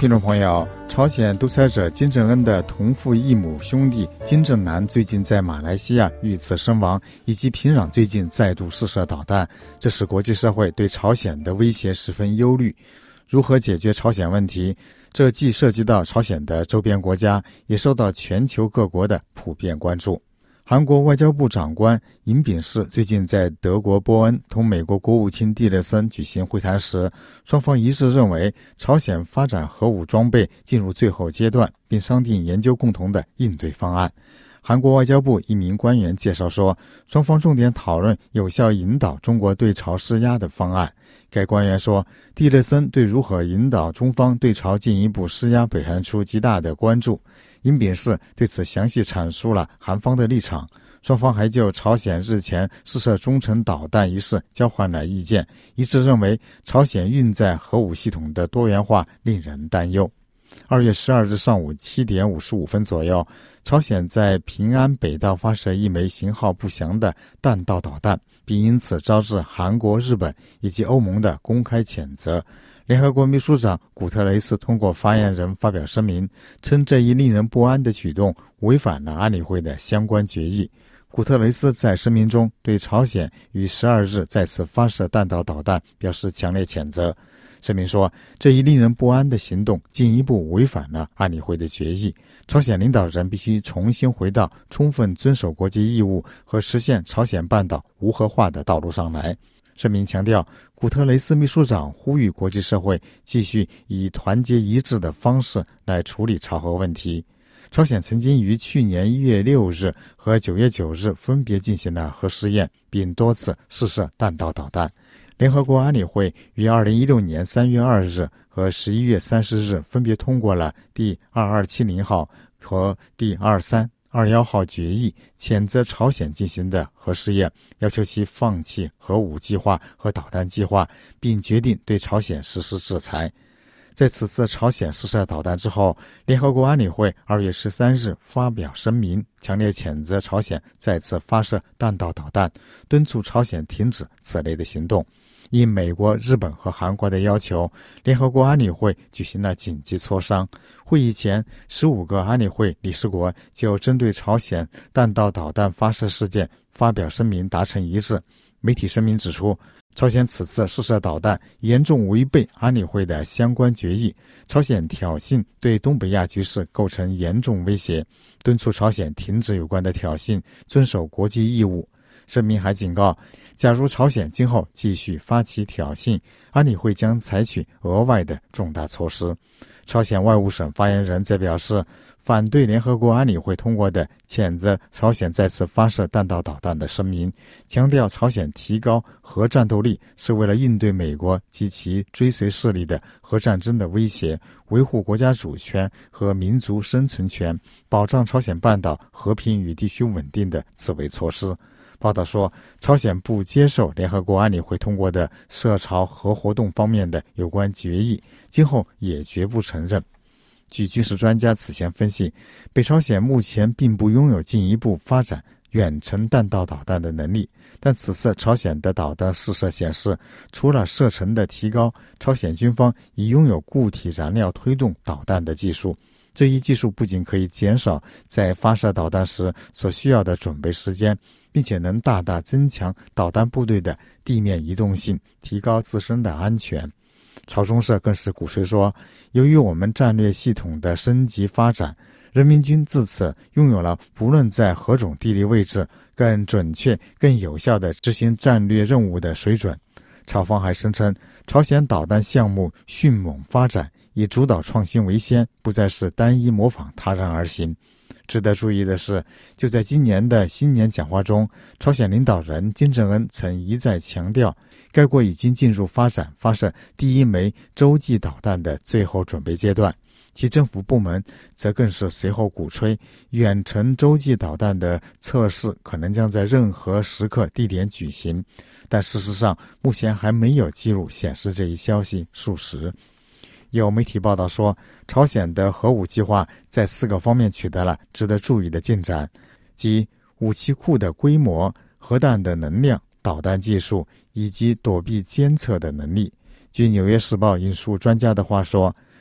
听众朋友，朝鲜独裁者金正恩的同父异母兄弟金正男最近在马来西亚遇刺身亡，以及平壤最近再度试射导弹，这使国际社会对朝鲜的威胁十分忧虑。如何解决朝鲜问题，这既涉及到朝鲜的周边国家，也受到全球各国的普遍关注。韩国外交部长官尹炳世最近在德国波恩同美国国务卿蒂勒森举行会谈时，双方一致认为朝鲜发展核武装备进入最后阶段，并商定研究共同的应对方案。韩国外交部一名官员介绍说，双方重点讨论有效引导中国对朝施压的方案。该官员说，蒂勒森对如何引导中方对朝进一步施压表现出极大的关注。尹炳世对此详细阐述了韩方的立场，双方还就朝鲜日前试射中程导弹一事交换了意见，一致认为朝鲜运载核武系统的多元化令人担忧。2月12日上午7点55分左右，朝鲜在平安北道发射一枚型号不详的弹道导弹，并因此招致韩国、日本以及欧盟的公开谴责。联合国秘书长古特雷斯通过发言人发表声明，称这一令人不安的举动违反了安理会的相关决议。古特雷斯在声明中对朝鲜于12日再次发射弹道导弹表示强烈谴责。声明说，这一令人不安的行动进一步违反了安理会的决议，朝鲜领导人必须重新回到充分遵守国际义务和实现朝鲜半岛无核化的道路上来。声明强调，古特雷斯秘书长呼吁国际社会继续以团结一致的方式来处理朝核问题。朝鲜曾经于去年1月6日和9月9日分别进行了核试验，并多次试射弹道导弹。联合国安理会于2016年3月2日和11月30日分别通过了第2270号和第2321号决议，谴责朝鲜进行的核试验，要求其放弃核武计划和导弹计划，并决定对朝鲜实施制裁。在此次朝鲜试射导弹之后，联合国安理会2月13日发表声明，强烈谴责朝鲜再次发射弹道导弹，敦促朝鲜停止此类的行动。应美国、日本和韩国的要求，联合国安理会举行了紧急磋商。会议前，15个安理会理事国就针对朝鲜弹道导弹发射事件发表声明达成一致。媒体声明指出，朝鲜此次试射导弹严重违背安理会的相关决议，朝鲜挑衅对东北亚局势构成严重威胁，敦促朝鲜停止有关的挑衅，遵守国际义务。声明还警告，假如朝鲜今后继续发起挑衅，安理会将采取额外的重大措施。朝鲜外务省发言人则表示，反对联合国安理会通过的谴责朝鲜再次发射弹道导弹的声明，强调朝鲜提高核战斗力是为了应对美国及其追随势力的核战争的威胁，维护国家主权和民族生存权，保障朝鲜半岛和平与地区稳定的自卫措施。报道说，朝鲜不接受联合国安理会通过的涉朝核活动方面的有关决议，今后也绝不承认。据军事专家此前分析，北朝鲜目前并不拥有进一步发展远程弹道导弹的能力，但此次朝鲜的导弹试射显示，除了射程的提高，朝鲜军方已拥有固体燃料推动导弹的技术。这一技术不仅可以减少在发射导弹时所需要的准备时间，并且能大大增强导弹部队的地面移动性，提高自身的安全。朝中社更是鼓吹说，由于我们战略系统的升级发展，人民军自此拥有了不论在何种地理位置更准确、更有效地执行战略任务的水准。朝方还声称，朝鲜导弹项目迅猛发展，以主导创新为先，不再是单一模仿他人而行。值得注意的是，就在今年的新年讲话中，朝鲜领导人金正恩曾一再强调，该国已经进入发射第一枚洲际导弹的最后准备阶段。其政府部门则更是随后鼓吹，远程洲际导弹的测试可能将在任何时刻地点举行，但事实上目前还没有记录显示这一消息属实。有媒体报道说，朝鲜的核武计划在4个方面取得了值得注意的进展，即武器库的规模、核弹的能量、导弹技术以及躲避监测的能力。据《纽约时报》引述专家的话说，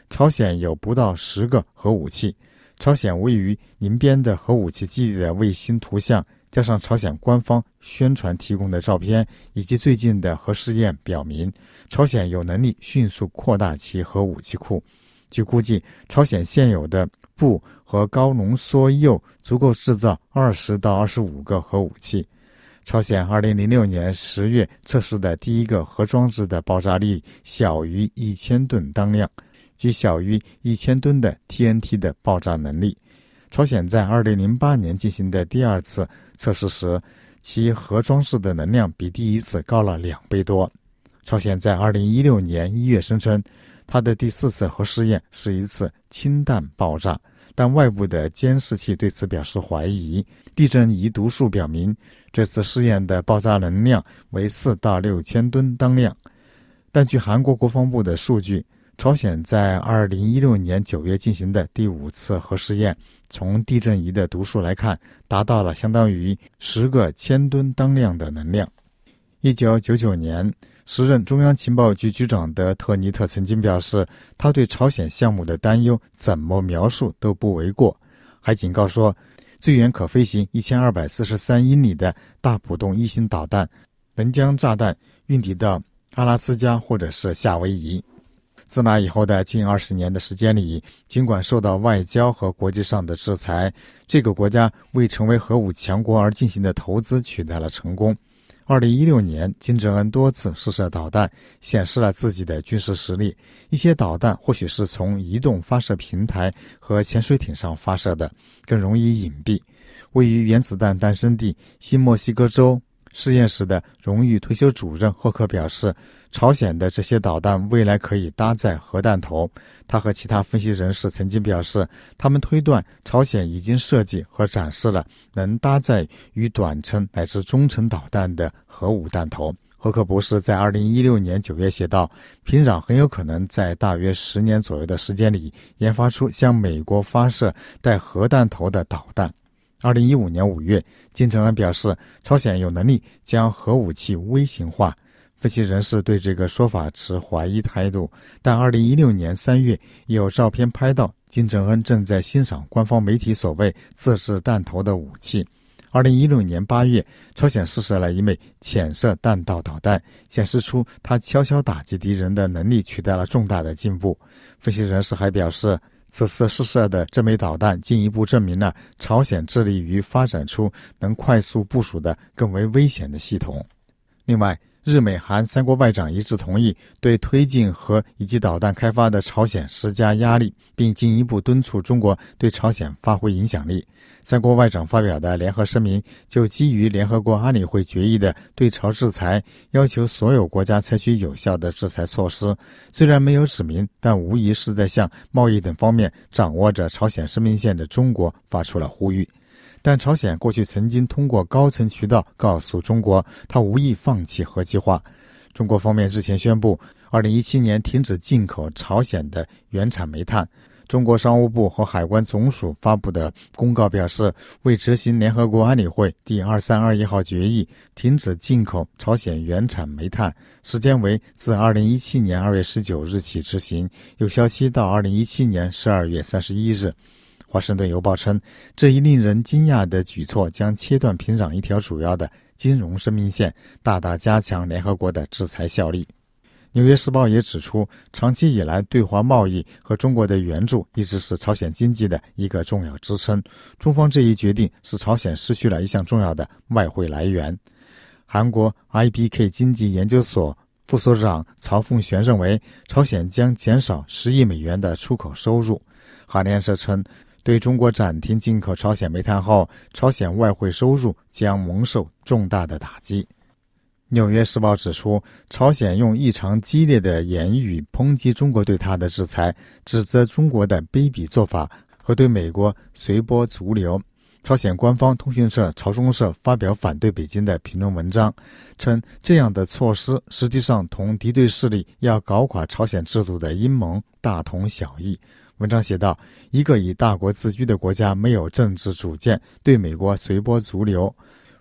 朝鲜有不到10个核武器。朝鲜位于宁边的核武器基地的卫星图像，加上朝鲜官方宣传提供的照片，以及最近的核试验表明，朝鲜有能力迅速扩大其核武器库。据估计，朝鲜现有的钚和高浓缩铀足够制造20到25个核武器。朝鲜2006年10月测试的第一个核装置的爆炸力小于1000吨当量，即小于1000吨的 TNT 的爆炸能力。朝鲜在2008年进行的第2次测试时，其核装置的能量比第一次高了2倍多。朝鲜在2016年1月声称，它的第4次核试验是一次氢弹爆炸，但外部的监视器对此表示怀疑。地震仪读数表明，这次试验的爆炸能量为4到6000吨当量。但据韩国国防部的数据，朝鲜在2016年9月进行的第5次核试验，从地震仪的读数来看，达到了相当于10个1000吨当量的能量。1999年，时任中央情报局局长的特尼特曾经表示，他对朝鲜项目的担忧怎么描述都不为过，还警告说，最远可飞行1243英里的大浦洞1型导弹能将炸弹运抵到阿拉斯加或者是夏威夷。自那以后的近20年的时间里，尽管受到外交和国际上的制裁，这个国家为成为核武强国而进行的投资取得了成功。2016年，金正恩多次试射导弹，显示了自己的军事实力。一些导弹或许是从移动发射平台和潜水艇上发射的，更容易隐蔽。位于原子弹诞生地新墨西哥州实验室的荣誉退休主任霍克表示，朝鲜的这些导弹未来可以搭载核弹头。他和其他分析人士曾经表示，他们推断朝鲜已经设计和展示了能搭载于短程乃至中程导弹的核武弹头。霍克博士在2016年9月写道，平壤很有可能在大约10年左右的时间里研发出向美国发射带核弹头的导弹。2015年5月，金正恩表示，朝鲜有能力将核武器微型化。分析人士对这个说法持怀疑态度，但2016年3月有照片拍到金正恩正在欣赏官方媒体所谓自制弹头的武器。2016年8月，朝鲜试射了一枚潜射弹道导弹，显示出它悄悄打击敌人的能力取得了重大的进步。分析人士还表示，此次试射的这枚导弹进一步证明了朝鲜致力于发展出能快速部署的更为危险的系统。另外，日美韩3国外长一致同意对推进核以及导弹开发的朝鲜施加压力，并进一步敦促中国对朝鲜发挥影响力。3国外长发表的联合声明就基于联合国安理会决议的对朝制裁，要求所有国家采取有效的制裁措施。虽然没有指明，但无疑是在向贸易等方面掌握着朝鲜生命线的中国发出了呼吁。但朝鲜过去曾经通过高层渠道告诉中国，他无意放弃核计划。中国方面日前宣布，2017年停止进口朝鲜的原产煤炭。中国商务部和海关总署发布的公告表示，为执行联合国安理会第2321号决议，停止进口朝鲜原产煤炭，时间为自2017年2月19日起执行，有效期到2017年12月31日。华盛顿邮报称，这一令人惊讶的举措将切断平壤一条主要的金融生命线，大大加强联合国的制裁效力。纽约时报也指出，长期以来对华贸易和中国的援助一直是朝鲜经济的一个重要支撑。中方这一决定使朝鲜失去了一项重要的外汇来源。韩国 IBK 经济研究所副所长曹凤玄认为，朝鲜将减少10亿美元的出口收入。韩联社称，对中国暂停进口朝鲜煤炭后，朝鲜外汇收入将蒙受重大的打击。纽约时报指出，朝鲜用异常激烈的言语抨击中国对他的制裁，指责中国的卑鄙做法和对美国随波逐流。朝鲜官方通讯社朝中社发表反对北京的评论文章，称这样的措施实际上同敌对势力要搞垮朝鲜制度的阴谋大同小异。文章写道，一个以大国自居的国家没有政治主见，对美国随波逐流，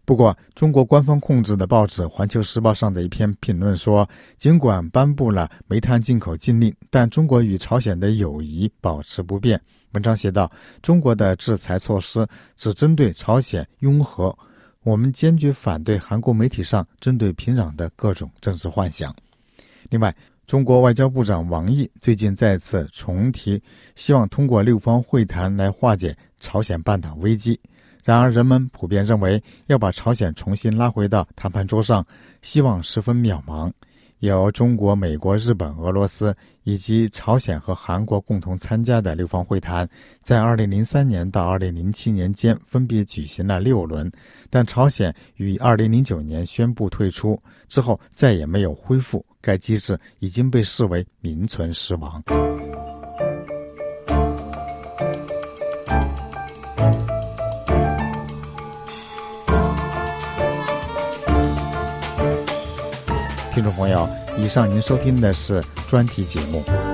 不过，中国官方控制的报纸《环球时报》上的一篇评论说，尽管颁布了煤炭进口禁令，但中国与朝鲜的友谊保持不变。文章写道，中国的制裁措施只针对朝鲜拥核，我们坚决反对韩国媒体上针对平壤的各种政治幻想。另外，中国外交部长王毅最近再次重提，希望通过六方会谈来化解朝鲜半岛危机。然而，人们普遍认为要把朝鲜重新拉回到谈判桌上，希望十分渺茫。由中国、美国、日本、俄罗斯以及朝鲜和韩国共同参加的六方会谈，在2003年到2007年间分别举行了6轮，但朝鲜于2009年宣布退出，之后再也没有恢复，该机制已经被视为名存实亡。听众朋友，以上您收听的是专题节目。